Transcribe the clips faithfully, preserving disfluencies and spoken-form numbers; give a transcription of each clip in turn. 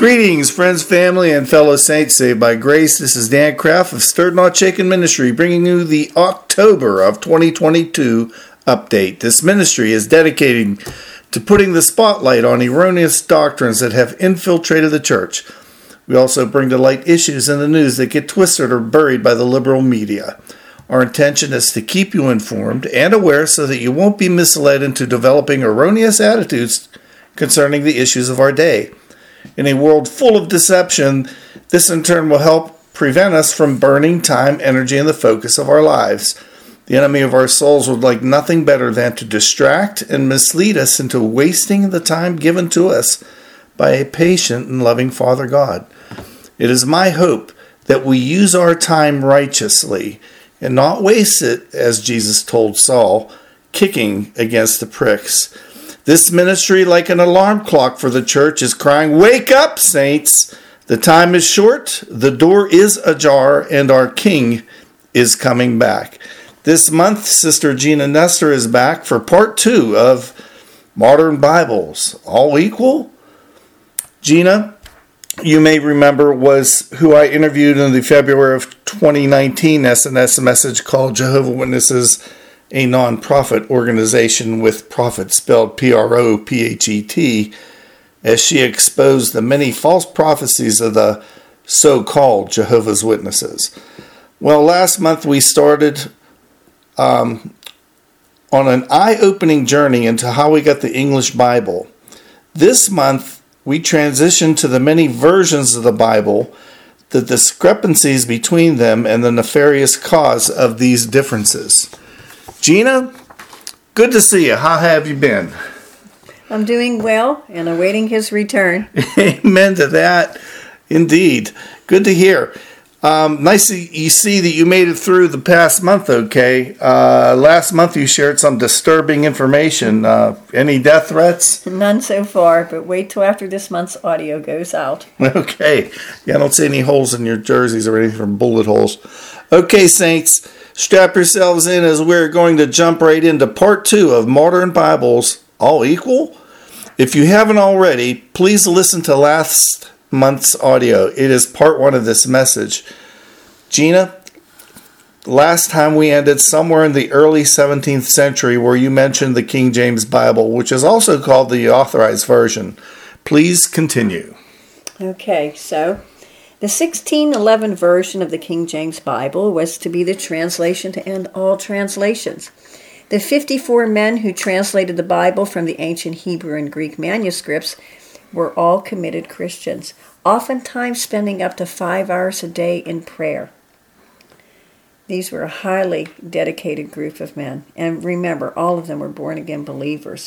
Greetings, friends, family, and fellow saints saved by grace. This is Dan Kraft of Stirred Not Shaken Ministry, bringing you the October of twenty twenty-two update. This ministry is dedicated to putting the spotlight on erroneous doctrines that have infiltrated the church. We also bring to light issues in the news that get twisted or buried by the liberal media. Our intention is to keep you informed and aware so that you won't be misled into developing erroneous attitudes concerning the issues of our day. In a world full of deception, this in turn will help prevent us from burning time, energy, and the focus of our lives. The enemy of our souls would like nothing better than to distract and mislead us into wasting the time given to us by a patient and loving Father God. It is my hope that we use our time righteously and not waste it, as Jesus told Saul, kicking against the pricks. This ministry, like an alarm clock for the church, is crying, "Wake up, saints! The time is short, the door is ajar, and our King is coming back." This month, Sister Gina Nestor is back for part two of Modern Bibles. All equal? Gina, you may remember, was who I interviewed in the February of twenty nineteen S N S message called Jehovah's Witnesses, a non-profit organization with profit spelled P R O P H E T, as she exposed the many false prophecies of the so-called Jehovah's Witnesses. Well, last month we started um, on an eye-opening journey into how we got the English Bible. This month we transitioned to the many versions of the Bible, the discrepancies between them, and the nefarious cause of these differences. Gina, good to see you. How have you been? I'm doing well and awaiting his return. Amen to that. Indeed. Good to hear. Um, nice to you see that you made it through the past month okay. Uh, last month you shared some disturbing information. Uh, any death threats? None so far, but wait till after this month's audio goes out. Okay. Yeah, I don't see any holes in your jerseys or anything from bullet holes. Okay, saints. Strap yourselves in as we're going to jump right into part two of Modern Bibles, All Equal? If you haven't already, please listen to last month's audio. It is part one of this message. Gina, last time we ended somewhere in the early seventeenth century where you mentioned the King James Bible, which is also called the Authorized Version. Please continue. Okay, so the sixteen eleven version of the King James Bible was to be the translation to end all translations. The fifty-four men who translated the Bible from the ancient Hebrew and Greek manuscripts were all committed Christians, oftentimes spending up to five hours a day in prayer. These were a highly dedicated group of men, and remember, all of them were born-again believers.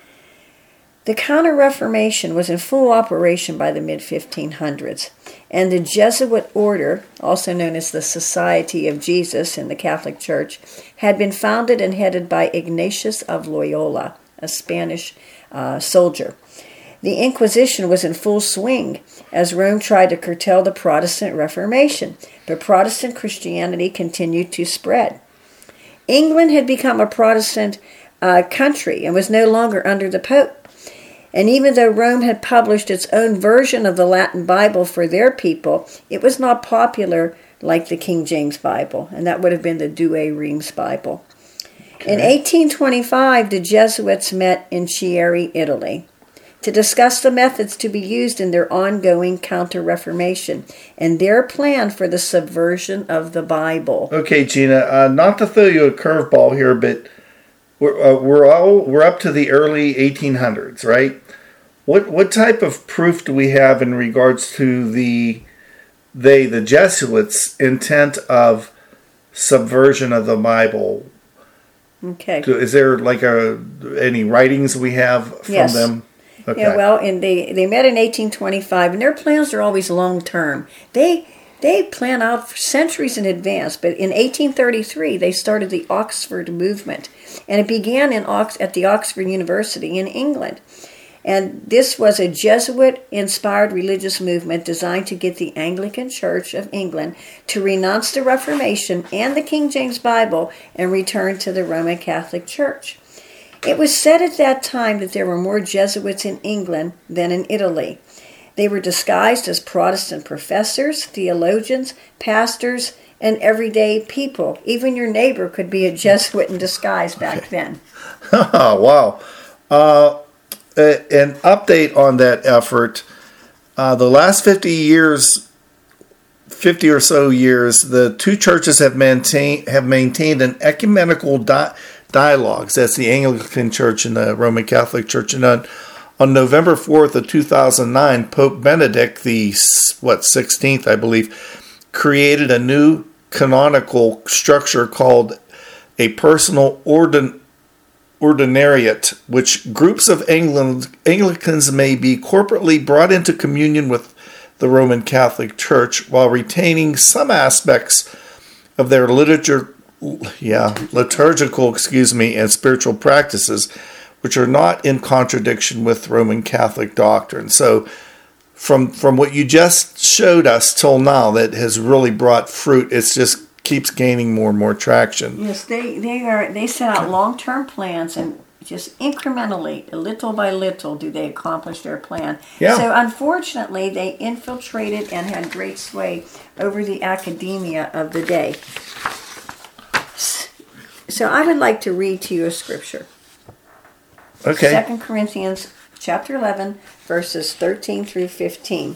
The Counter-Reformation was in full operation by the mid fifteen hundreds, and the Jesuit order, also known as the Society of Jesus in the Catholic Church, had been founded and headed by Ignatius of Loyola, a Spanish uh, soldier. The Inquisition was in full swing as Rome tried to curtail the Protestant Reformation, but Protestant Christianity continued to spread. England had become a Protestant uh, country and was no longer under the Pope. And even though Rome had published its own version of the Latin Bible for their people, it was not popular like the King James Bible, and that would have been the Douay Rheims Bible. Okay. In eighteen twenty-five, the Jesuits met in Chieri, Italy, to discuss the methods to be used in their ongoing Counter-Reformation and their plan for the subversion of the Bible. Okay, Gina, uh, not to throw you a curveball here, but we're uh, we're all we're up to the early eighteen hundreds, right? What what type of proof do we have in regards to the they the Jesuits' intent of subversion of the Bible? Okay. Is there like a any writings we have from yes. them? Okay. Yeah, well, and they, they met in eighteen twenty-five, and their plans are always long-term. They they plan out for centuries in advance, but in eighteen thirty-three, they started the Oxford movement, and it began in Ox- at the Oxford University in England. And this was a Jesuit-inspired religious movement designed to get the Anglican Church of England to renounce the Reformation and the King James Bible and return to the Roman Catholic Church. It was said at that time that there were more Jesuits in England than in Italy. They were disguised as Protestant professors, theologians, pastors, and everyday people. Even your neighbor could be a Jesuit in disguise back okay. then. Wow. Uh, an update on that effort. Uh, the last fifty years, fifty or so years, the two churches have maintained have maintained an ecumenical di- dialogues. That's the Anglican Church and the Roman Catholic Church. And on, on November fourth of two thousand nine, Pope Benedict the what sixteenth, I believe, created a new canonical structure called a personal ordin, ordinariate, which groups of England, Anglicans may be corporately brought into communion with the Roman Catholic Church while retaining some aspects of their literature, yeah, liturgical, excuse me, and spiritual practices, which are not in contradiction with Roman Catholic doctrine. So, From from what you just showed us till now, that has really brought fruit. It just keeps gaining more and more traction. Yes, they they are. They set out long-term plans, and just incrementally, little by little, do they accomplish their plan. Yeah. So unfortunately, they infiltrated and had great sway over the academia of the day. So I would like to read to you a scripture. Okay. Second Corinthians chapter eleven, verses thirteen through fifteen.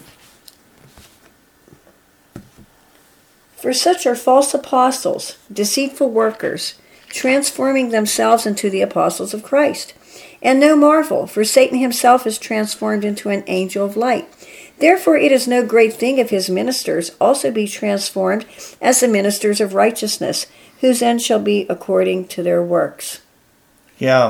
For such are false apostles, deceitful workers, transforming themselves into the apostles of Christ. And no marvel, for Satan himself is transformed into an angel of light. Therefore it is no great thing if his ministers also be transformed as the ministers of righteousness, whose end shall be according to their works. Yeah.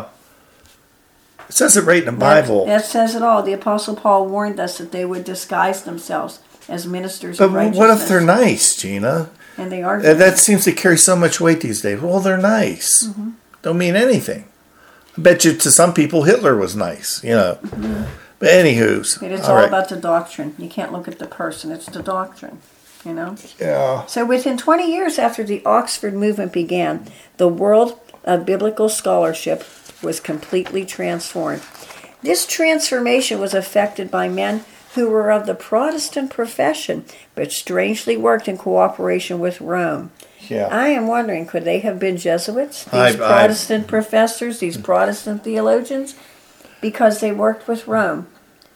It says it right in the Bible. That, that says it all. The Apostle Paul warned us that they would disguise themselves as ministers but of righteousness. What if they're nice, Gina? And they are. And that seems to carry so much weight these days. Well, they're nice. Mm-hmm. Don't mean anything. I bet you to some people Hitler was nice, you know. Mm-hmm. But anywho's. But it's all, all right. about the doctrine. You can't look at the person. It's the doctrine, you know. Yeah. So within twenty years after the Oxford movement began, the world of biblical scholarship was completely transformed. This transformation was effected by men who were of the Protestant profession, but strangely worked in cooperation with Rome. Yeah. I am wondering, could they have been Jesuits? These I've, Protestant I've, professors, these Protestant theologians, because they worked with Rome.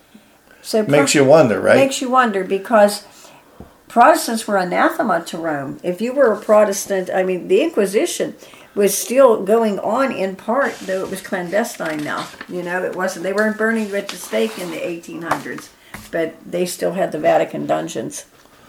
So makes you wonder, right? Makes you wonder, because Protestants were anathema to Rome. If you were a Protestant, I mean, the Inquisition was still going on in part, though it was clandestine now. You know, it wasn't. They weren't burning you at the stake in the eighteen hundreds, but they still had the Vatican dungeons.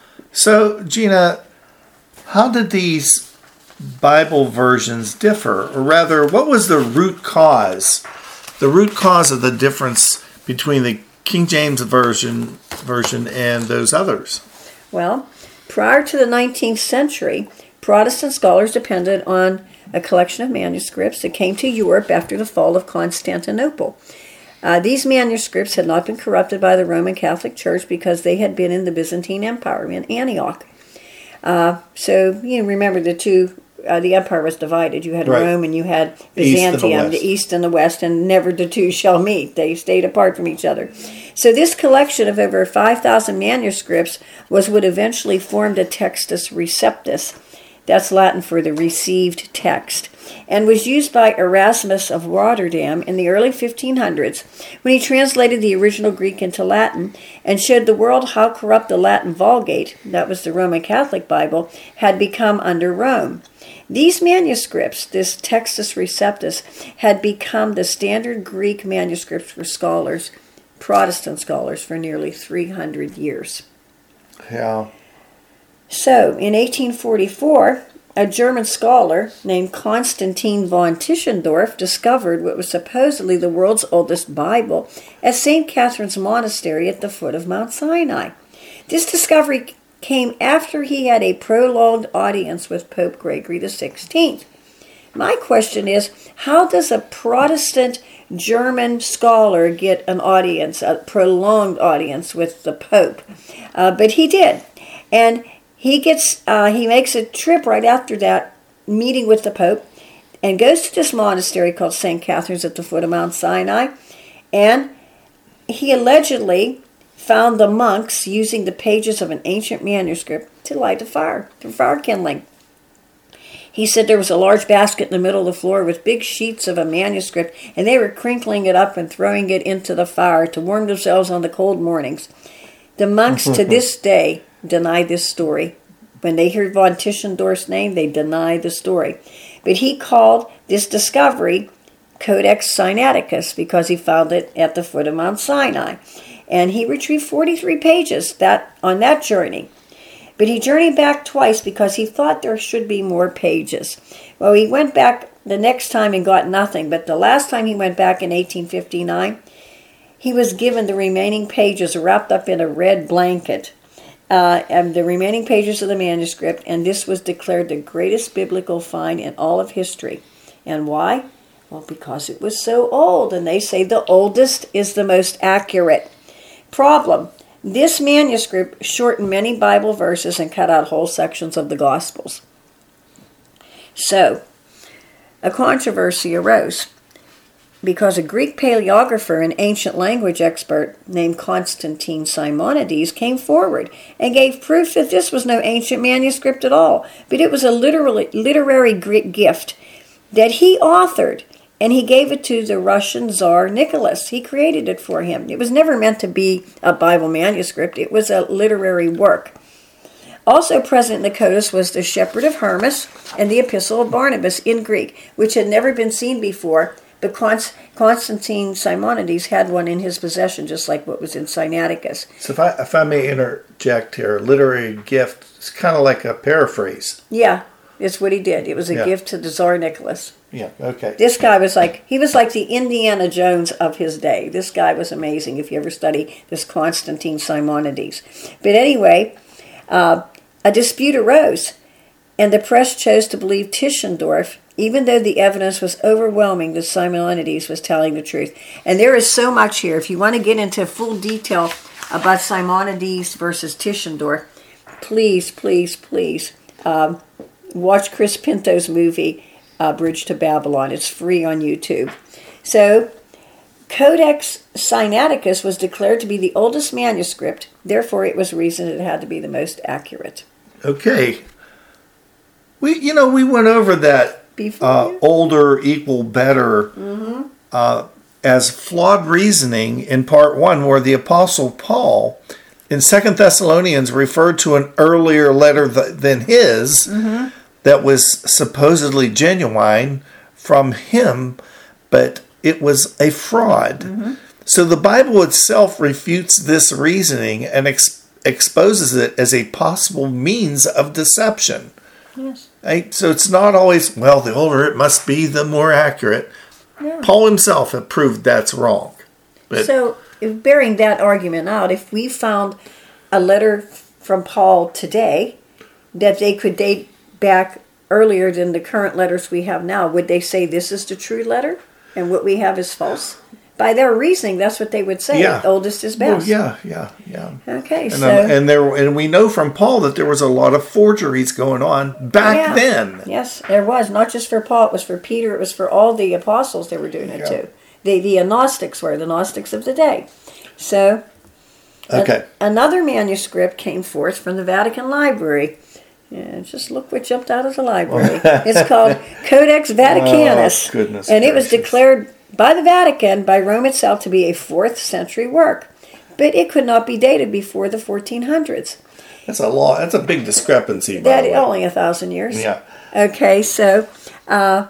So, Gina, how did these Bible versions differ? Or rather, what was the root cause? The root cause of the difference between the King James version version and those others? Well, prior to the nineteenth century, Protestant scholars depended on a collection of manuscripts that came to Europe after the fall of Constantinople. Uh, these manuscripts had not been corrupted by the Roman Catholic Church because they had been in the Byzantine Empire in Antioch. Uh, so, you know, remember the two, uh, the empire was divided. You had right. Rome and you had Byzantium, the East and the West, and never the two shall meet. They stayed apart from each other. So this collection of over five thousand manuscripts was what eventually formed a Textus Receptus. That's Latin for the received text, and was used by Erasmus of Rotterdam in the early fifteen hundreds when he translated the original Greek into Latin and showed the world how corrupt the Latin Vulgate, that was the Roman Catholic Bible, had become under Rome. These manuscripts, this Textus Receptus, had become the standard Greek manuscripts for scholars, Protestant scholars, for nearly three hundred years. Yeah. So, in eighteen forty-four, a German scholar named Konstantin von Tischendorf discovered what was supposedly the world's oldest Bible at Saint Catherine's Monastery at the foot of Mount Sinai. This discovery came after he had a prolonged audience with Pope Gregory the sixteenth. My question is, how does a Protestant German scholar get an audience, a prolonged audience with the Pope? Uh, but he did. And He gets, uh, he makes a trip right after that, meeting with the Pope, and goes to this monastery called Saint Catherine's at the foot of Mount Sinai, and he allegedly found the monks using the pages of an ancient manuscript to light a fire, for fire kindling. He said there was a large basket in the middle of the floor with big sheets of a manuscript, and they were crinkling it up and throwing it into the fire to warm themselves on the cold mornings. The monks to this day deny this story. When they hear von Tischendorf's name, they deny the story. But he called this discovery Codex Sinaiticus because he found it at the foot of Mount Sinai. And he retrieved forty-three pages that on that journey. But he journeyed back twice because he thought there should be more pages. Well, he went back the next time and got nothing. But the last time he went back in eighteen fifty-nine, he was given the remaining pages wrapped up in a red blanket. Uh, and the remaining pages of the manuscript, and this was declared the greatest biblical find in all of history. And why? Well, because it was so old, and they say the oldest is the most accurate. Problem: this manuscript shortened many Bible verses and cut out whole sections of the Gospels. So, a controversy arose because a Greek paleographer and ancient language expert named Constantine Simonides came forward and gave proof that this was no ancient manuscript at all, but it was a literally, literary Greek gift that he authored, and he gave it to the Russian Tsar Nicholas. He created it for him. It was never meant to be a Bible manuscript. It was a literary work. Also present in the Codex was the Shepherd of Hermas and the Epistle of Barnabas in Greek, which had never been seen before. But Constantine Simonides had one in his possession, just like what was in Sinaiticus. So if I, if I may interject here, literary gift is kind of like a paraphrase. Yeah, it's what he did. It was a yeah. gift to the Tsar Nicholas. Yeah, okay. This guy was like, he was like the Indiana Jones of his day. This guy was amazing if you ever study this Constantine Simonides. But anyway, uh, a dispute arose, and the press chose to believe Tischendorf, even though the evidence was overwhelming that Simonides was telling the truth. And there is so much here. If you want to get into full detail about Simonides versus Tischendorf, please, please, please um, watch Chris Pinto's movie, uh, Bridge to Babylon. It's free on YouTube. So, Codex Sinaiticus was declared to be the oldest manuscript. Therefore, it was reasoned it had to be the most accurate. Okay. We, you know, we went over that uh, older equal better mm-hmm. uh, as flawed reasoning in part one, where the Apostle Paul in Second Thessalonians referred to an earlier letter th- than his mm-hmm. that was supposedly genuine from him, but it was a fraud. Mm-hmm. So the Bible itself refutes this reasoning and ex- exposes it as a possible means of deception. Yes. Right? So it's not always, well, the older it must be, the more accurate. Yeah. Paul himself had proved that's wrong. But so, if bearing that argument out, if we found a letter from Paul today that they could date back earlier than the current letters we have now, would they say this is the true letter and what we have is false? By their reasoning, that's what they would say. Yeah. The oldest is best. Well, yeah, yeah, yeah. Okay, and, so um, and there, and we know from Paul that there was a lot of forgeries going on back yeah. then. Yes, there was. Not just for Paul, it was for Peter, it was for all the apostles they were doing it Yeah. too. The, the Gnostics were, the Gnostics of the day. So, Okay. a, another manuscript came forth from the Vatican Library. Yeah, just look what jumped out of the library. It's called Codex Vaticanus. Oh, goodness and it was gracious. declared by the Vatican, by Rome itself, to be a fourth century work. But it could not be dated before the fourteen hundreds. That's a lot. That's a big discrepancy, by That the way. only a thousand years. Yeah. Okay, so uh,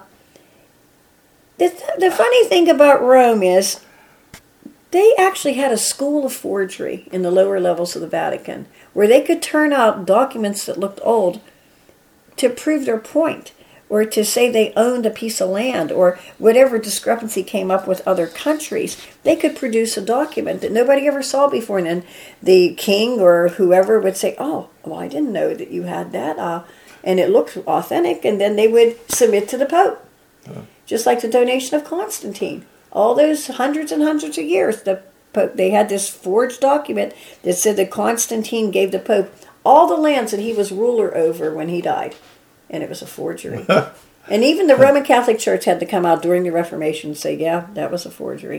the, the funny thing about Rome is they actually had a school of forgery in the lower levels of the Vatican where they could turn out documents that looked old to prove their point or to say they owned a piece of land or whatever discrepancy came up with other countries. They could produce a document that nobody ever saw before, and then the king or whoever would say, oh, well, I didn't know that you had that, uh, and it looked authentic, and then they would submit to the Pope. Uh. Just like the donation of Constantine. All those hundreds and hundreds of years, the Pope, they had this forged document that said that Constantine gave the Pope all the lands that he was ruler over when he died. And it was a forgery. And even the Roman Catholic Church had to come out during the Reformation and say, yeah, that was a forgery.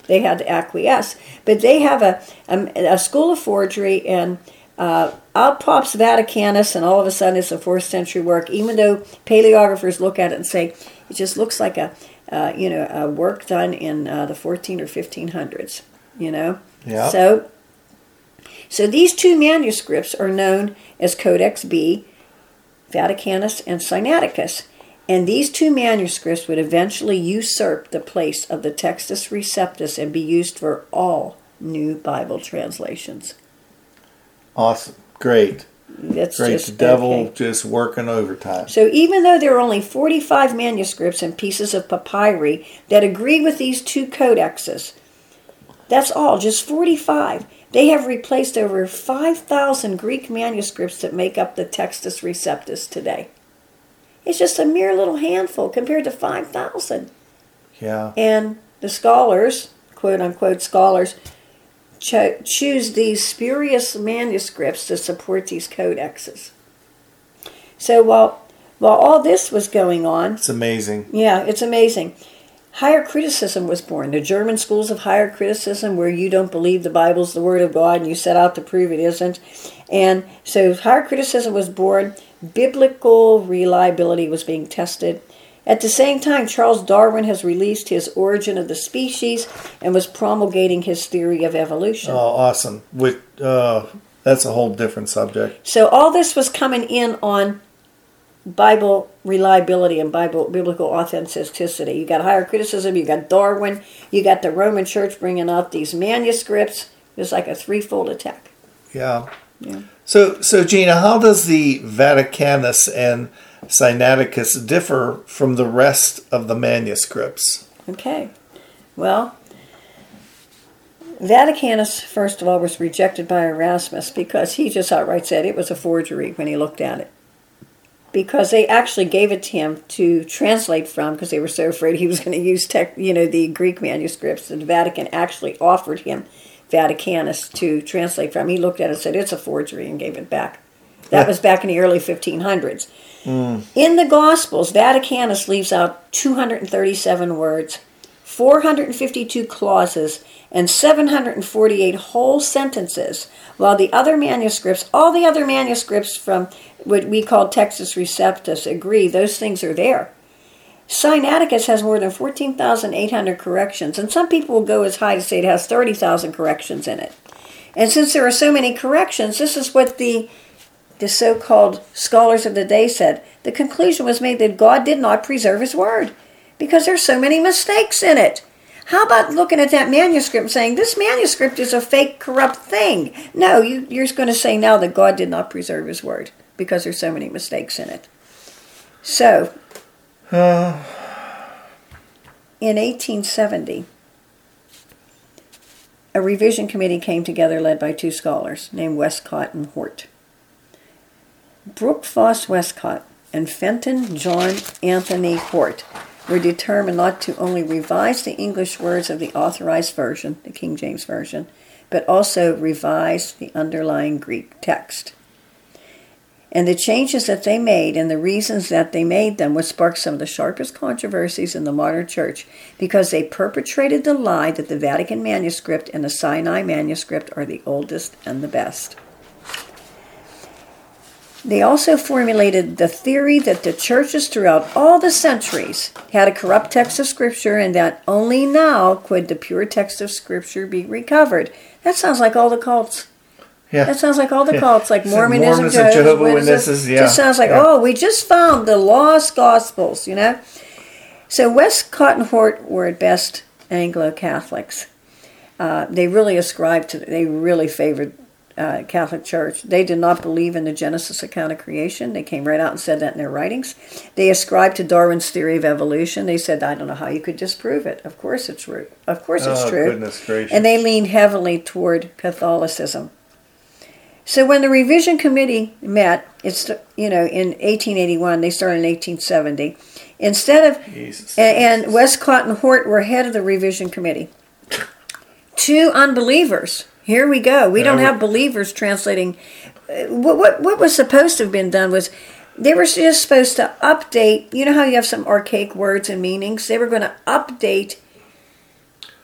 they had to acquiesce. But they have a, a, a school of forgery, and uh, out pops Vaticanus, and all of a sudden it's a fourth century work, even though paleographers look at it and say it just looks like a uh, you know a work done in uh, the fourteen or fifteen hundreds. You know, yeah. So so these two manuscripts are known as Codex B, Vaticanus, and Sinaiticus. And these two manuscripts would eventually usurp the place of the Textus Receptus and be used for all new Bible translations. Awesome. Great. That's Great. just The devil okay. just working overtime. So even though there are only forty-five manuscripts and pieces of papyri that agree with these two codexes, that's all, just forty-five. They have replaced over five thousand Greek manuscripts that make up the Textus Receptus today. It's just a mere little handful compared to five thousand. Yeah. And the scholars, quote-unquote scholars, cho- choose these spurious manuscripts to support these codexes. So while while all this was going on... It's amazing. Yeah, it's amazing. Higher criticism was born. The German schools of higher criticism, where you don't believe the Bible's the Word of God and you set out to prove it isn't. And so higher criticism was born. Biblical reliability was being tested. At the same time, Charles Darwin has released his Origin of the Species and was promulgating his theory of evolution. Oh, awesome. With, uh, that's a whole different subject. So all this was coming in on Bible reliability and Bible biblical authenticity. You got higher criticism, you got Darwin, you got the Roman Church bringing out these manuscripts. It was like a threefold attack. Yeah. Yeah. So, so Gina, how does the Vaticanus and Sinaiticus differ from the rest of the manuscripts? Okay. Well, Vaticanus, first of all, was rejected by Erasmus because he just outright said it was a forgery when he looked at it. Because they actually gave it to him to translate from, because they were so afraid he was going to use tech, you know, the Greek manuscripts. The Vatican actually offered him Vaticanus to translate from. He looked at it and said, it's a forgery, and gave it back. That was back in the early fifteen hundreds. Mm. In the Gospels, Vaticanus leaves out two hundred thirty-seven words, four hundred fifty-two clauses, and seven hundred forty-eight whole sentences, while the other manuscripts, all the other manuscripts from what we call Textus Receptus agree, those things are there. Sinaiticus has more than fourteen thousand eight hundred corrections, and some people will go as high to say it has thirty thousand corrections in it. And since there are so many corrections, this is what the, the so-called scholars of the day said. The conclusion was made that God did not preserve his word because there's so many mistakes in it. How about looking at that manuscript and saying, this manuscript is a fake, corrupt thing? No, you, you're going to say now that God did not preserve his word because there's so many mistakes in it. So, uh. in eighteen seventy, a revision committee came together led by two scholars named Westcott and Hort. Brooke Foss Westcott and Fenton John Anthony Hort were determined not to only revise the English words of the authorized version, the King James Version, but also revise the underlying Greek text. And the changes that they made and the reasons that they made them would spark some of the sharpest controversies in the modern church because they perpetrated the lie that the Vatican manuscript and the Sinai manuscript are the oldest and the best. They also formulated the theory that the churches throughout all the centuries had a corrupt text of Scripture and that only now could the pure text of Scripture be recovered. That sounds like all the cults. Yeah. That sounds like all the cults, like Mormonism, Mormons, Jehovah's, Jehovah's Witnesses. Yeah. Just sounds like, yeah. oh, we just found the lost Gospels, you know? So Westcott and Hort were at best Anglo-Catholics. Uh, they really ascribed to, they really favored Uh, Catholic Church. They did not believe in the Genesis account of creation. They came right out and said that in their writings. They ascribed to Darwin's theory of evolution. They said, I don't know how you could disprove it. Of course it's true. Of course it's oh, true. Goodness gracious. And they leaned heavily toward Catholicism. So when the revision committee met, it's you know in eighteen eighty-one, they started in eighteen seventy. Instead of Jesus. and, and Westcott and Hort were head of the revision committee. Two unbelievers. Here we go. We don't have believers translating. What, what what was supposed to have been done was they were just supposed to update. You know how you have some archaic words and meanings? They were going to update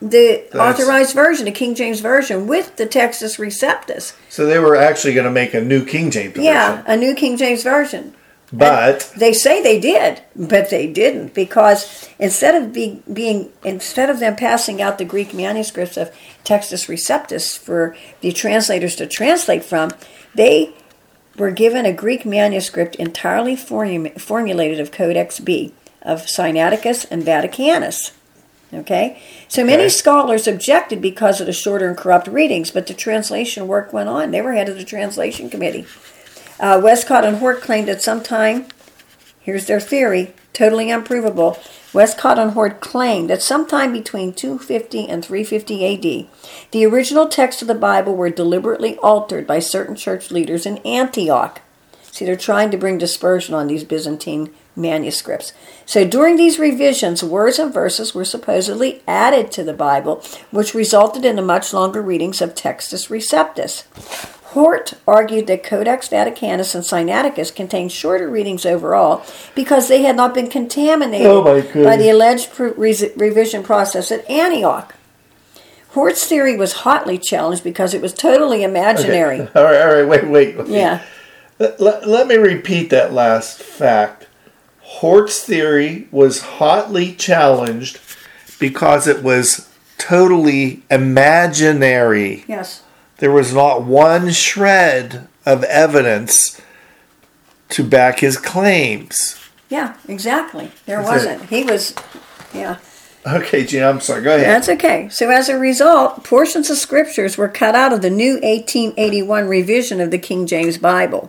the That's- authorized version, the King James Version, with the Textus Receptus. So they were actually going to make a new King James version. Yeah, a new King James Version. But And they say they did, but they didn't, because instead of be, being instead of them passing out the Greek manuscripts of Textus Receptus for the translators to translate from, they were given a Greek manuscript entirely formu- formulated of Codex B of Sinaiticus and Vaticanus. Okay, so many Okay. scholars objected because of the shorter and corrupt readings, but the translation work went on. They were head of the translation committee. Uh, Westcott and Hort claimed at some time, here's their theory, totally unprovable. Westcott and Hort claimed that sometime between two fifty and three fifty A D, the original text of the Bible were deliberately altered by certain church leaders in Antioch. See, they're trying to bring dispersion on these Byzantine manuscripts. So during these revisions, words and verses were supposedly added to the Bible, which resulted in the much longer readings of Textus Receptus. Hort argued that Codex Vaticanus and Sinaiticus contained shorter readings overall because they had not been contaminated Oh my goodness. by the alleged re- revision process at Antioch. Hort's theory was hotly challenged because it was totally imaginary. Okay. All right, all right, wait, wait. wait. Yeah. Let, let, let me repeat that last fact. Hort's theory was hotly challenged because it was totally imaginary. Yes. There was not one shred of evidence to back his claims. Yeah, exactly. There That's it. wasn't. He was, yeah. Okay, Gina, I'm sorry. Go ahead. That's okay. So as a result, portions of scriptures were cut out of the new eighteen eighty-one revision of the King James Bible.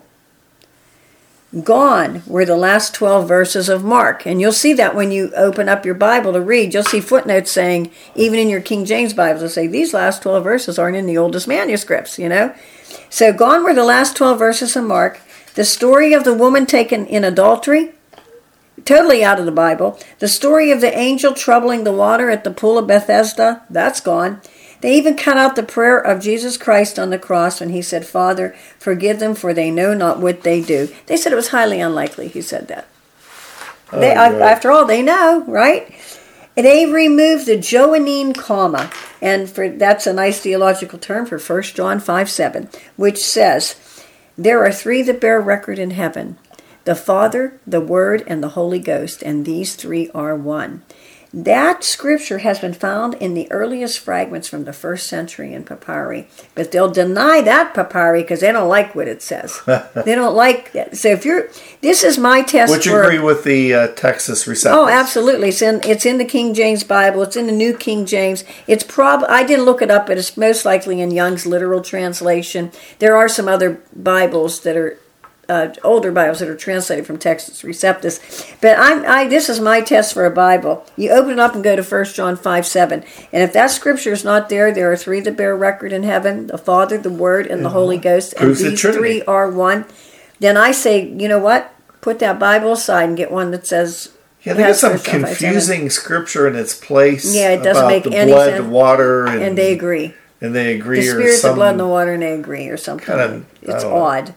Gone were the last twelve verses of Mark. And you'll see that when you open up your Bible to read. You'll see footnotes saying, even in your King James Bible, they'll say, these last twelve verses aren't in the oldest manuscripts, you know. So gone were the last twelve verses of Mark. The story of the woman taken in adultery, totally out of the Bible. The story of the angel troubling the water at the pool of Bethesda, that's gone. They even cut out the prayer of Jesus Christ on the cross when he said, Father, forgive them, for they know not what they do. They said it was highly unlikely he said that. Oh, they, right. After all, they know, right? They removed the Johannine comma, and for that's a nice theological term for First John five seven, which says, there are three that bear record in heaven, the Father, the Word, and the Holy Ghost, and these three are one. That scripture has been found in the earliest fragments from the first century in papyri, but they'll deny that papyri because they don't like what it says. They don't like that. So if you're, this is my test. Would you for, agree with the uh, Textus Receptus? Oh, absolutely. It's in it's in the King James Bible. It's in the New King James. It's prob. I didn't look it up, but it's most likely in Young's literal translation. There are some other Bibles that are. Uh, older Bibles that are translated from Textus Receptus, but I'm, I this is my test for a Bible. You open it up and go to First John five seven, and if that scripture is not there, there are three that bear record in heaven: the Father, the Word, and the Holy Ghost, and Proves the these Trinity. three are one. Then I say, you know what? Put that Bible aside and get one that says. Yeah, they got some First John five seven. confusing scripture in its place. Yeah, it doesn't about make the any blood, sense. the water, and, And they agree. And they agree. The or Spirit, some, the blood, and the water, and they agree, or something. Kind of, it's I don't know. odd.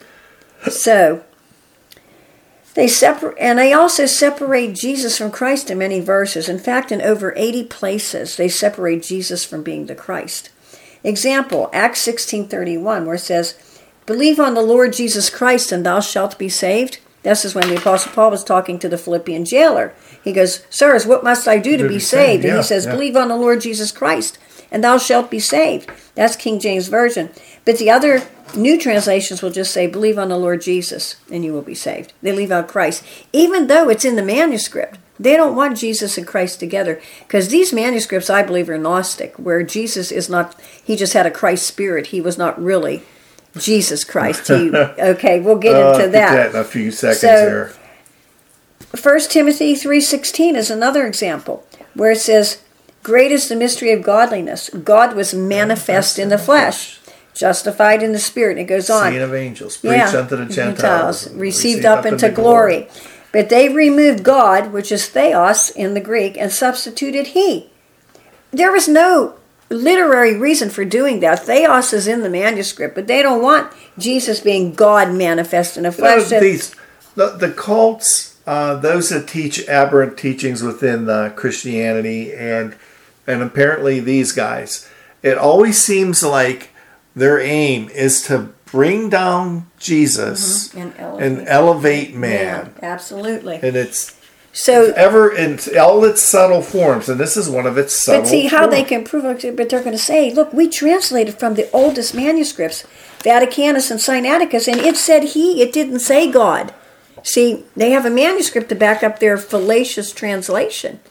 So. They separate, and they also separate Jesus from Christ in many verses. In fact, in over eighty places, they separate Jesus from being the Christ. Example, Acts sixteen thirty-one, where it says, believe on the Lord Jesus Christ, and thou shalt be saved. This is when the Apostle Paul was talking to the Philippian jailer. He goes, sirs, what must I do to be saved? And yeah, he says, yeah. believe on the Lord Jesus Christ, and thou shalt be saved. That's King James Version. But the other new translations will just say, believe on the Lord Jesus, and you will be saved. They leave out Christ. Even though it's in the manuscript, they don't want Jesus and Christ together. Because these manuscripts, I believe, are Gnostic, where Jesus is not, he just had a Christ spirit. He was not really Jesus Christ. He, okay, we'll get Uh, into get that. that in a few seconds So, here. First Timothy three sixteen is another example, where it says, great is the mystery of godliness. God was manifest in the flesh, justified in the spirit. And it goes on. Seen of angels, preached unto the Gentiles, Gentiles, received up into glory. But they removed God, which is theos in the Greek, and substituted he. There was no literary reason for doing that. Theos is in the manuscript, but they don't want Jesus being God manifest in the You know, flesh. So- these, the, the cults, uh, those that teach aberrant teachings within uh, Christianity and and apparently these guys, it always seems like their aim is to bring down Jesus mm-hmm. and elevate, and elevate man. Yeah, absolutely. And it's so ever in all its subtle forms, and this is one of its subtle forms. But see how forms. they can prove it, but they're going to say, look, we translated from the oldest manuscripts, Vaticanus and Sinaiticus, and it said he, it didn't say God. See, they have a manuscript to back up their fallacious translation.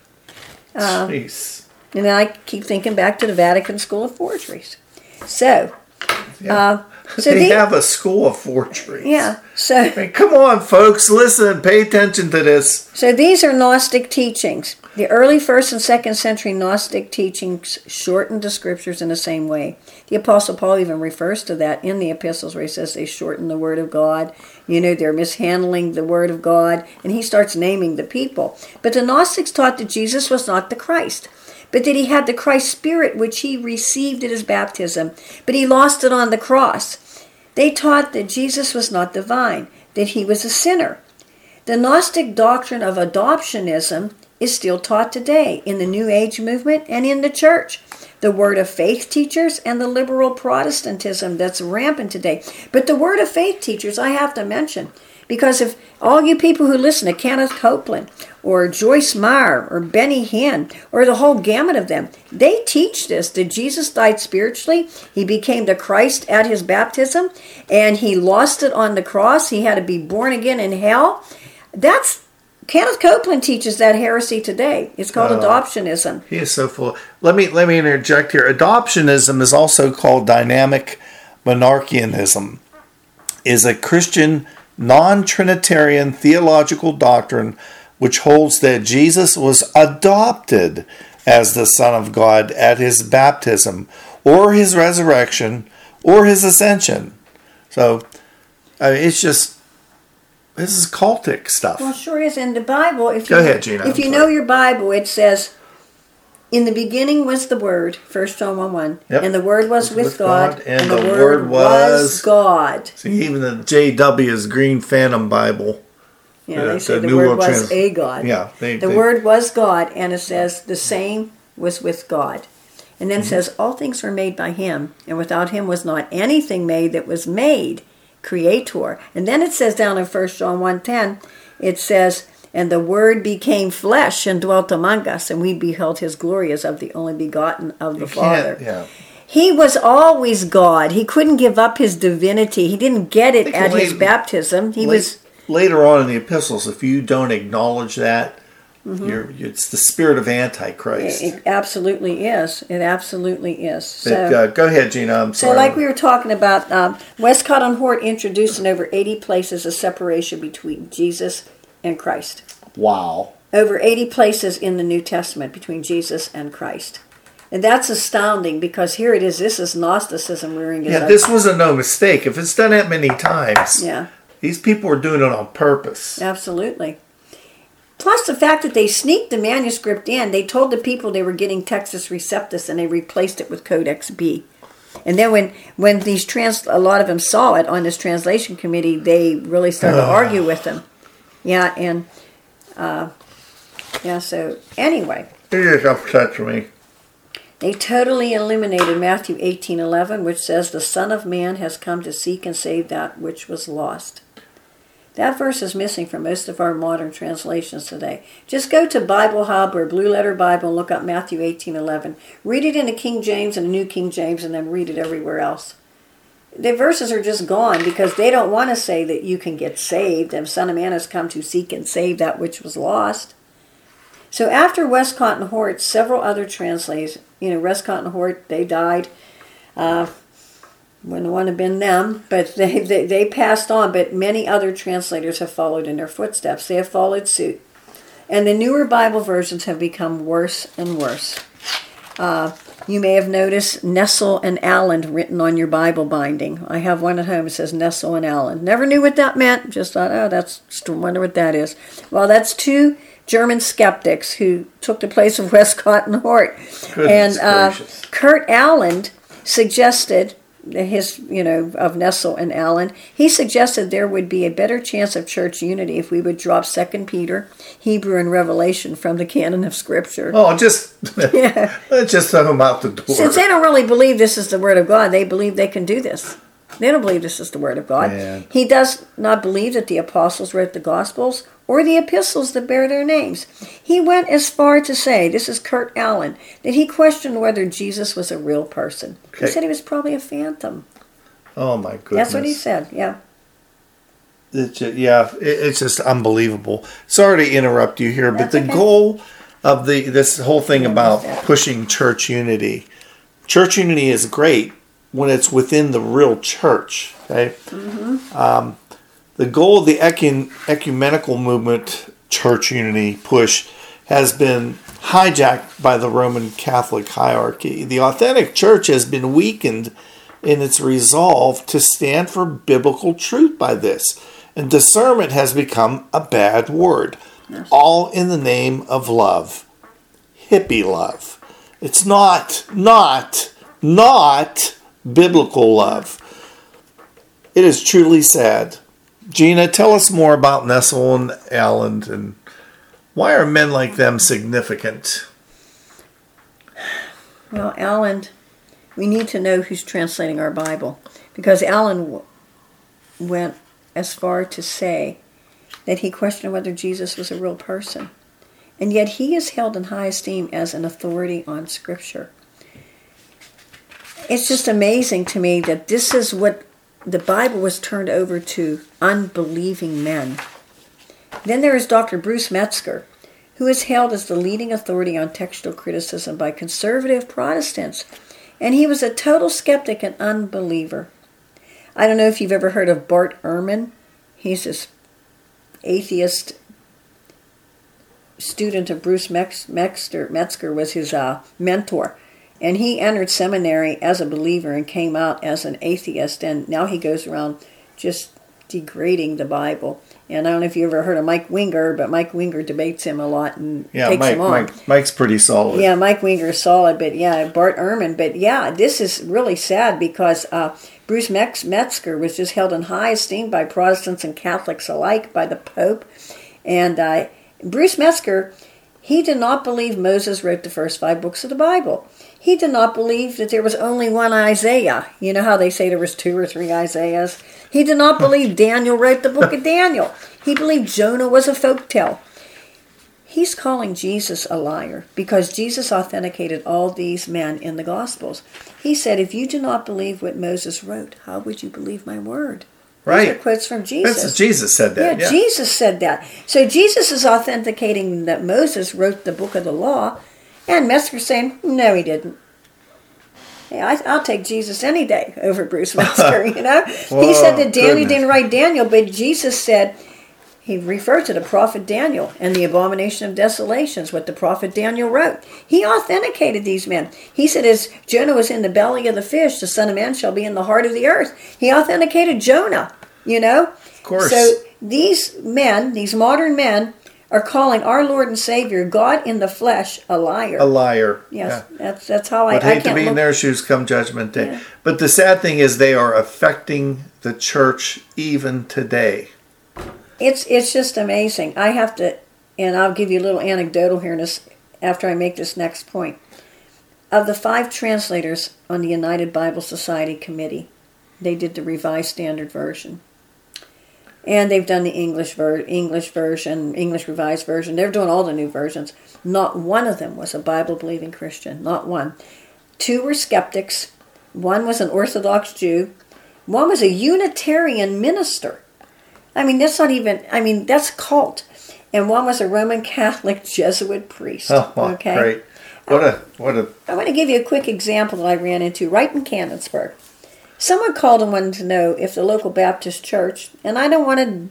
Uh, Jeez. And then I keep thinking back to the Vatican School of Forgeries. So, yeah. uh, so they the, have a school of forgeries. Yeah. So, I mean, come on, folks, listen, pay attention to this. So these are Gnostic teachings. The early first and second century Gnostic teachings shortened the scriptures in the same way. The Apostle Paul even refers to that in the epistles where he says they shorten the word of God. You know, they're mishandling the word of God. And he starts naming the people. But the Gnostics taught that Jesus was not the Christ, but that he had the Christ spirit which he received at his baptism, but he lost it on the cross. They taught that Jesus was not divine, that he was a sinner. The Gnostic doctrine of adoptionism is still taught today in the New Age movement and in the church. The Word of Faith teachers and the liberal Protestantism that's rampant today. But the Word of Faith teachers I have to mention, because if all you people who listen to Kenneth Copeland or Joyce Meyer or Benny Hinn or the whole gamut of them, they teach this, that Jesus died spiritually, he became the Christ at his baptism, and he lost it on the cross, he had to be born again in hell. That's Kenneth Copeland teaches that heresy today. It's called uh, adoptionism. He is so full. Let me let me interject here. Adoptionism is also called dynamic monarchianism. Is a Christian non-Trinitarian theological doctrine which holds that Jesus was adopted as the Son of God at his baptism, or his resurrection, or his ascension. So, I mean, it's just. This is cultic stuff. Well, sure is. In the Bible, if Go you, ahead, Gina. if you know your Bible, it says, in the beginning was the Word, First John one one, yep. and the Word was, was with, with God, God, and, and the, the Word, Word was, was God. See, even the J W's Green Phantom Bible. Yeah, the, they say the, the Word Word was Trans- a God. Yeah. They, the they, Word was God, and it says the same was with God. And then mm-hmm. it says, all things were made by him, and without him was not anything made that was made. Creator. And then it says down in First John one ten, it says, and the Word became flesh and dwelt among us, and we beheld his glory as of the only begotten of the Father. Yeah. He was always God. He couldn't give up his divinity. He didn't get it at late, his baptism. He late, was later on in the epistles, if you don't acknowledge that, mm-hmm. you're, it's the spirit of Antichrist. It, it absolutely is. It absolutely is. So, but, uh, go ahead, Gina. I'm so sorry. like we were talking about, um, Westcott and Hort introduced in over eighty places a separation between Jesus and Christ. Wow. Over eighty places in the New Testament between Jesus and Christ. And that's astounding because here it is. This is Gnosticism rearing its Yeah, this was a no mistake. If it's done that many times, yeah. these people were doing it on purpose. Absolutely. Plus the fact that they sneaked the manuscript in, they told the people they were getting Textus Receptus and they replaced it with Codex B. And then when, when these trans, a lot of them saw it on this translation committee, they really started to argue with them. Yeah, and uh, yeah, so anyway. It just upsets me. They totally eliminated Matthew eighteen eleven, which says, the Son of Man has come to seek and save that which was lost. That verse is missing from most of our modern translations today. Just go to Bible Hub or Blue Letter Bible and look up Matthew eighteen eleven. Read it in the King James and the New King James and then read it everywhere else. The verses are just gone because they don't want to say that you can get saved. The Son of Man has come to seek and save that which was lost. So after Westcott and Hort, several other translators, you know, Westcott and Hort, they died. Uh, wouldn't want to have been them, but they, they, they passed on. But many other translators have followed in their footsteps. They have followed suit. And the newer Bible versions have become worse and worse. Uh, you may have noticed Nestle and Allen written on your Bible binding. I have one at home that says Nestle and Allen. Never knew what that meant. Just thought, oh, that's, wonder what that is. Well, that's two German skeptics who took the place of Westcott and Hort. Goodness and uh, gracious. Kurt Allen suggested his, you know, of Nessel and Allen, he suggested there would be a better chance of church unity if we would drop Second Peter, Hebrew, and Revelation from the canon of Scripture. Oh, just yeah. just throw them out the door. Since they don't really believe this is the Word of God, they believe they can do this. They don't believe this is the Word of God. Man. He does not believe that the apostles wrote the Gospels or the epistles that bear their names. He went as far to say, this is Kurt Allen, that he questioned whether Jesus was a real person. Okay. He said he was probably a phantom. Oh, my goodness. That's what he said, yeah. It's just, yeah, it, it's just unbelievable. Sorry to interrupt you here, That's but the okay. goal of the this whole thing Yeah, about what's that? pushing church unity, church unity is great when it's within the real church. Okay, Mm-hmm. um, the goal of the ecun, ecumenical movement, church unity push, has been hijacked by the Roman Catholic hierarchy. The authentic church has been weakened in its resolve to stand for biblical truth by this. And discernment has become a bad word. Yes. All in the name of love. Hippie love. It's not, not, not biblical love. It is truly sad. Gina, tell us more about Nessel and Allen, and why are men like them significant? Well, Allen, we need to know who's translating our Bible, because Allen w- went as far to say that he questioned whether Jesus was a real person. And yet he is held in high esteem as an authority on Scripture. It's just amazing to me that this is what the Bible was turned over to unbelieving men. Then there is Doctor Bruce Metzger, who is hailed as the leading authority on textual criticism by conservative Protestants. And he was a total skeptic and unbeliever. I don't know if you've ever heard of Bart Ehrman. He's this atheist student of Bruce Metzger. Metzger was his uh, mentor. And he entered seminary as a believer and came out as an atheist. And now he goes around just degrading the Bible. And I don't know if you ever heard of Mike Winger, but Mike Winger debates him a lot and Yeah, takes Mike, him on. Mike, Mike's pretty solid. Yeah, Mike Winger is solid, but yeah, Bart Ehrman. But yeah, this is really sad because uh, Bruce Mex- Metzger was just held in high esteem by Protestants and Catholics alike, by the Pope. And uh, Bruce Metzger, he did not believe Moses wrote the first five books of the Bible. He did not believe that there was only one Isaiah. You know how they say there was two or three Isaiahs? He did not believe Daniel wrote the book of Daniel. He believed Jonah was a folktale. He's calling Jesus a liar because Jesus authenticated all these men in the Gospels. He said, if you do not believe what Moses wrote, how would you believe my word? Right. These are quotes from Jesus. That's, Jesus said that. Yeah, Yeah, Jesus said that. So Jesus is authenticating that Moses wrote the book of the law, and Metzger's saying, no, he didn't. Yeah, I, I'll take Jesus any day over Bruce Metzger, you know. Whoa, he said that Daniel goodness. didn't write Daniel, but Jesus said, he referred to the prophet Daniel and the abomination of desolations, what the prophet Daniel wrote. He authenticated these men. He said, as Jonah was in the belly of the fish, the Son of Man shall be in the heart of the earth. He authenticated Jonah, you know. Of course. So these men, these modern men, are calling our Lord and Savior, God in the flesh, a liar. a liar. Yes, Yeah. that's that's how I, Would I hate to can't be in look. their shoes come Judgment Day. Yeah. But the sad thing is they are affecting the church even today. It's it's just amazing. I have to, and I'll give you a little anecdotal here in this, after I make this next point. Of the five translators on the United Bible Society committee, they did the Revised Standard Version. And they've done the English ver- English version, English Revised Version. They're doing all the new versions. Not one of them was a Bible-believing Christian. Not one. Two were skeptics. One was an Orthodox Jew. One was a Unitarian minister. I mean, that's not even, I mean, that's cult. And one was a Roman Catholic Jesuit priest. Oh, well, okay? great. What a, what a, I want to give you a quick example that I ran into right in Canonsburg. Someone called and wanted to know if the local Baptist church, and I don't want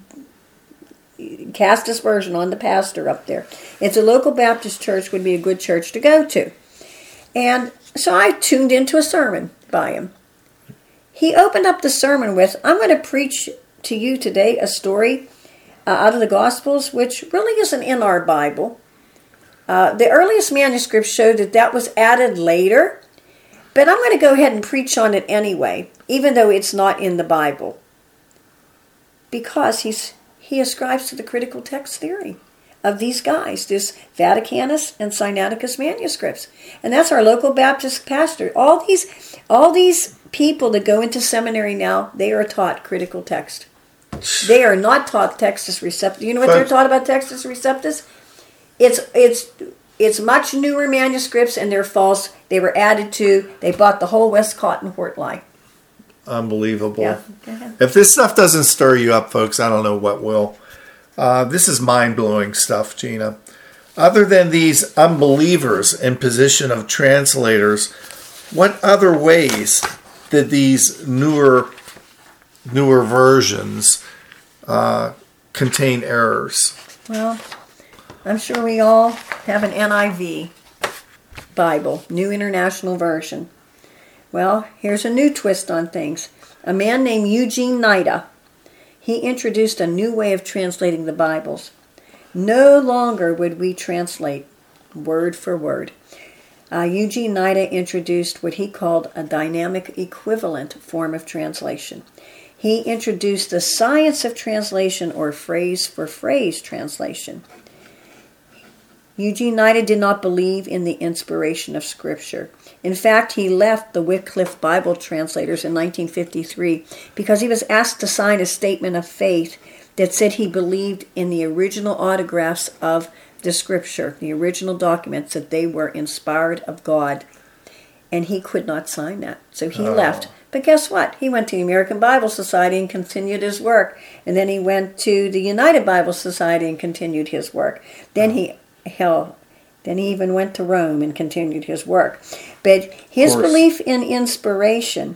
to cast aspersion on the pastor up there, if the local Baptist church would be a good church to go to. And so I tuned into a sermon by him. He opened up the sermon with, I'm going to preach to you today a story uh, out of the Gospels, which really isn't in our Bible. Uh, the earliest manuscripts show that that was added later, but I'm going to go ahead and preach on it anyway. even though it's not in the Bible, because he's he ascribes to the critical text theory of these guys, this Vaticanus and Sinaiticus manuscripts. And that's our local Baptist pastor. All these all these people that go into seminary now, they are taught critical text. They are not taught Textus Receptus. You know what but, they're taught about Textus Receptus? It's it's it's much newer manuscripts, and they're false. They were added to. They bought the whole Westcott and Hort line. Unbelievable. Yeah. Go ahead. If this stuff doesn't stir you up, folks, I don't know what will. Uh, this is mind-blowing stuff, Gina. Other than these unbelievers in position of translators, what other ways did these newer newer versions uh, contain errors? Well, I'm sure we all have an N I V Bible, New International Version. Well, here's a new twist on things. A man named Eugene Nida, he introduced a new way of translating the Bibles. No longer would we translate word for word. Uh, Eugene Nida introduced what he called a dynamic equivalent form of translation. He introduced the science of translation, or phrase for phrase translation. Eugene Nida did not believe in the inspiration of Scripture. In fact, he left the Wycliffe Bible translators in nineteen fifty-three because he was asked to sign a statement of faith that said he believed in the original autographs of the Scripture, the original documents, that they were inspired of God. And he could not sign that, so he oh. left. But guess what? He went to the American Bible Society and continued his work. And then he went to the United Bible Society and continued his work. Then he hell, then he even went to Rome and continued his work. But his belief in inspiration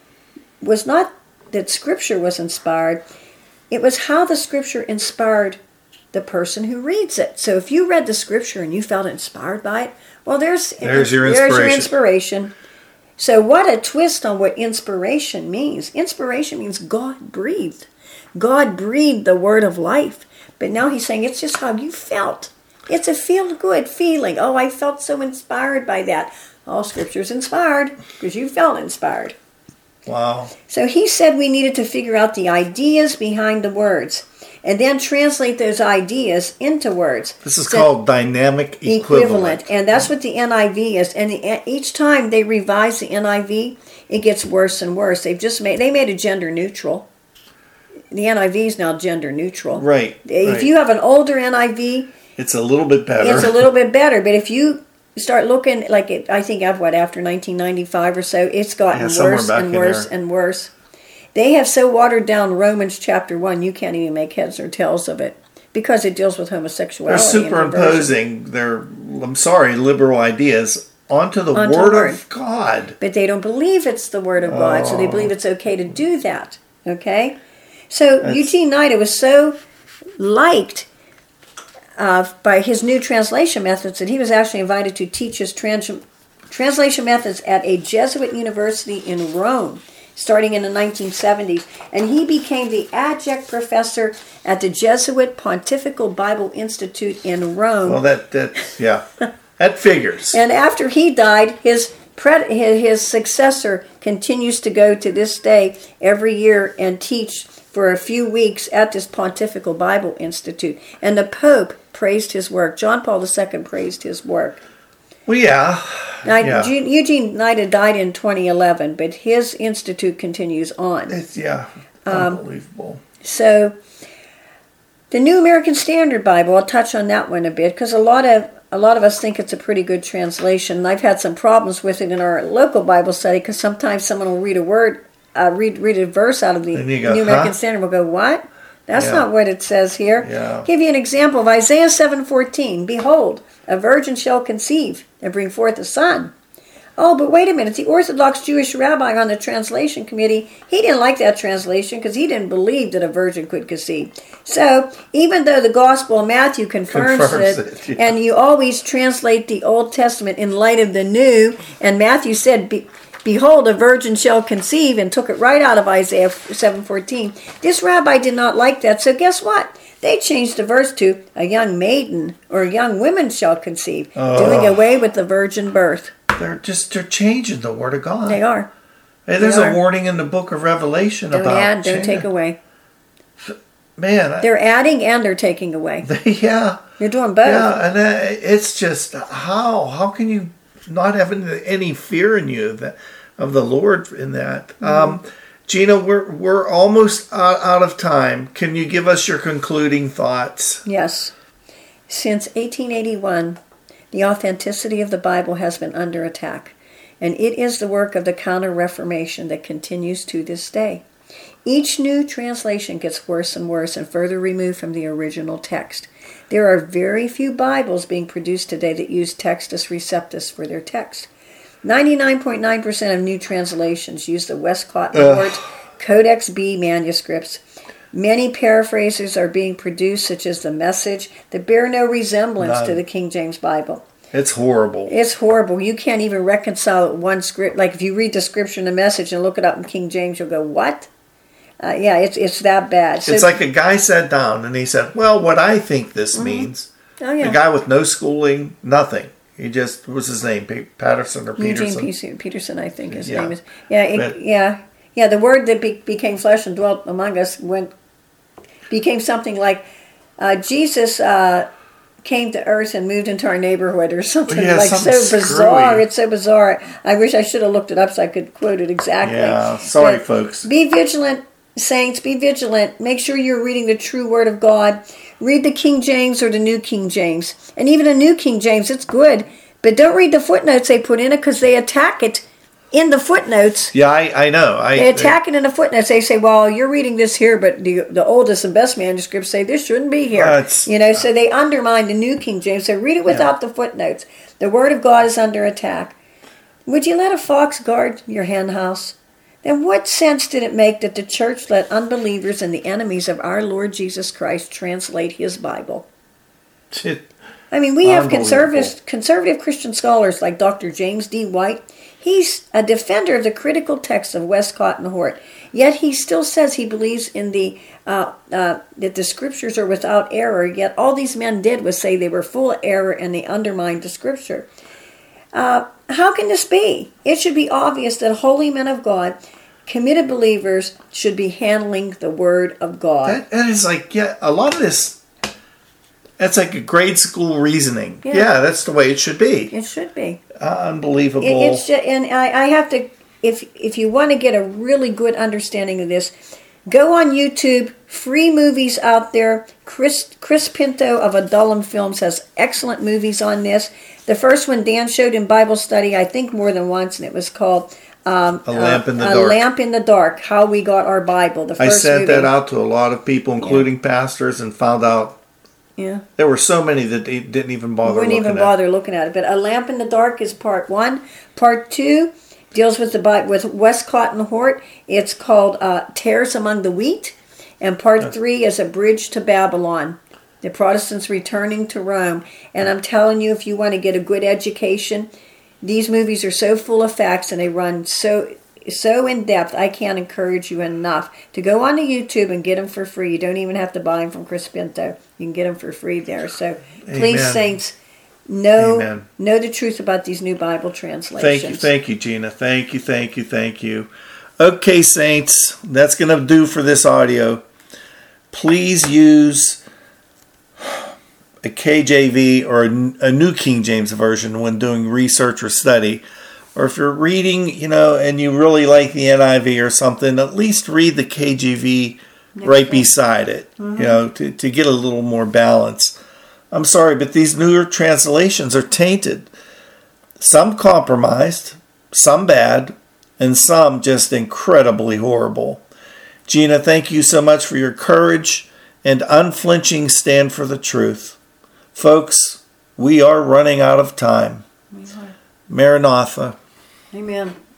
was not that Scripture was inspired. It was how the Scripture inspired the person who reads it. So if you read the Scripture and you felt inspired by it, well, there's, there's, your, inspiration. there's your inspiration. So what a twist on what inspiration means. Inspiration means God breathed. God breathed the word of life. But now he's saying it's just how you felt. It's a feel-good feeling. Oh, I felt so inspired by that. All Scripture's inspired because you felt inspired. Wow. So he said we needed to figure out the ideas behind the words and then translate those ideas into words. This is so called dynamic equivalent. equivalent. And that's what the N I V is. And the, each time they revise the N I V, it gets worse and worse. They've just made, they made it gender neutral. The N I V is now gender neutral. Right. If right. you have an older N I V, it's a little bit better. It's a little bit better. But if you start looking, like it, I think of what, after nineteen ninety-five or so, it's gotten yeah, worse and worse there. and worse. They have so watered down Romans chapter one, you can't even make heads or tails of it because it deals with homosexuality. They're superimposing their, I'm sorry, liberal ideas onto the onto Word, word of God. But they don't believe it's the Word of oh. God, so they believe it's okay to do that. Okay? So That's... Eugene Nida was so liked uh, by his new translation methods that he was actually invited to teach his trans- translation methods at a Jesuit university in Rome, starting in the nineteen seventies, and he became the adjunct professor at the Jesuit Pontifical Bible Institute in Rome. Well, that, that yeah, that figures. And after he died, his pred- his successor continues to go to this day every year and teach for a few weeks at this Pontifical Bible Institute. And the Pope praised his work. John Paul the Second praised his work. Well, yeah. Now, yeah. Eugene Nida died in twenty eleven, but his institute continues on. It's, yeah, unbelievable. Um, so, the New American Standard Bible, I'll touch on that one a bit, because a lot of a lot of us think it's a pretty good translation. I've had some problems with it in our local Bible study, because sometimes someone will read a word, uh, read read a verse out of the go, New American huh? Standard, will go, what? That's yeah. not what it says here. Yeah. Give you an example of Isaiah seven fourteen. Behold, a virgin shall conceive and bring forth a son. Oh, but wait a minute. The Orthodox Jewish rabbi on the translation committee, he didn't like that translation because he didn't believe that a virgin could conceive. So, even though the Gospel of Matthew confirms, confirms it, it yeah. and you always translate the Old Testament in light of the New, and Matthew said, Be- Behold, a virgin shall conceive, and took it right out of Isaiah seven fourteen. This rabbi did not like that, so guess what? They changed the verse to, a young maiden or young woman shall conceive, oh. doing away with the virgin birth. They're just, they're changing the Word of God. They are. Hey, there's a warning in the book of Revelation don't about add, don't China. take away. Man, I, they're adding and they're taking away. They, yeah, you're doing both. Yeah, and uh, it's just how how can you not have any, any fear in you of, that, of the Lord in that? Mm-hmm. Um, Gina, we're we're almost out, out of time. Can you give us your concluding thoughts? Yes. Since eighteen eighty-one, the authenticity of the Bible has been under attack, and it is the work of the Counter-Reformation that continues to this day. Each new translation gets worse and worse and further removed from the original text. There are very few Bibles being produced today that use Textus Receptus for their text. ninety-nine point nine percent of new translations use the Westcott and Hort Codex B manuscripts. Many paraphrasers are being produced, such as The Message, that bear no resemblance None. to the King James Bible. It's horrible. It's horrible. You can't even reconcile one script. Like if you read the scripture in The Message and look it up in King James, you'll go, what? Uh, yeah, it's it's that bad. So, it's like a guy sat down and he said, well, what I think this mm-hmm. means. Oh, yeah. A guy with no schooling, nothing. He just, what's his name? P- Patterson or Peterson? Eugene Peterson, I think his yeah. name is. Yeah, it, but, yeah. Yeah, the word that be, became flesh and dwelt among us went became something like uh, Jesus uh, came to earth and moved into our neighborhood or something yeah, like something so bizarre. Screwy. It's so bizarre. I wish I should have looked it up so I could quote it exactly. Yeah, sorry, but folks. Be vigilant, saints. Be vigilant. Make sure you're reading the true Word of God. Read the King James or the New King James. And even a New King James, it's good. But don't read the footnotes they put in it because they attack it in the footnotes. Yeah, I, I know. I, they attack it in the footnotes. They say, well, you're reading this here, but the the oldest and best manuscripts say this shouldn't be here. Uh, you know, so they undermine the New King James. So read it without yeah. the footnotes. The Word of God is under attack. Would you let a fox guard your hen house? Then what sense did it make that the church let unbelievers and the enemies of our Lord Jesus Christ translate his Bible? I mean, we have conservative, conservative Christian scholars like Doctor James D. White. He's a defender of the critical text of Westcott and Hort. Yet he still says he believes in the uh, uh, that the scriptures are without error. Yet all these men did was say they were full of error and they undermined the scripture. Uh, how can this be? It should be obvious that holy men of God, committed believers, should be handling the Word of God. That, that is like, yeah, a lot of this, that's like a grade school reasoning. Yeah, yeah that's the way it should be. It should be. Uh, unbelievable. It, it's just, and I, I have to, if if you want to get a really good understanding of this, go on YouTube. Free movies out there. Chris Chris Pinto of Adullam Films has excellent movies on this. The first one Dan showed in Bible study, I think more than once, and it was called um, A Lamp in the uh, Dark. A Lamp in the Dark, How We Got Our Bible. The first I sent movie. that out to a lot of people, including yeah. pastors, and found out yeah. there were so many that they didn't even bother wouldn't looking even at. bother looking at it. But A Lamp in the Dark is part one. Part two deals with the with Westcott and Hort. It's called uh, Tares Among the Wheat. And part yes. three is A Bridge to Babylon. The Protestants returning to Rome. And I'm telling you, if you want to get a good education, these movies are so full of facts and they run so so in depth. I can't encourage you enough to go on to YouTube and get them for free. You don't even have to buy them from Chris Pinto. You can get them for free there. So please, Amen. Saints, know Amen. know the truth about these new Bible translations. Thank you, thank you, Gina. Thank you, thank you, thank you. Okay, Saints, that's going to do for this audio. Please use a K J V or a New King James Version when doing research or study. Or if you're reading, you know, and you really like the N I V or something, at least read the K J V Next right thing. beside it, mm-hmm. you know, to, to get a little more balance. I'm sorry, but these newer translations are tainted. Some compromised, some bad, and some just incredibly horrible. Gina, thank you so much for your courage and unflinching stand for the truth. Folks, we are running out of time. We are. Maranatha. Amen.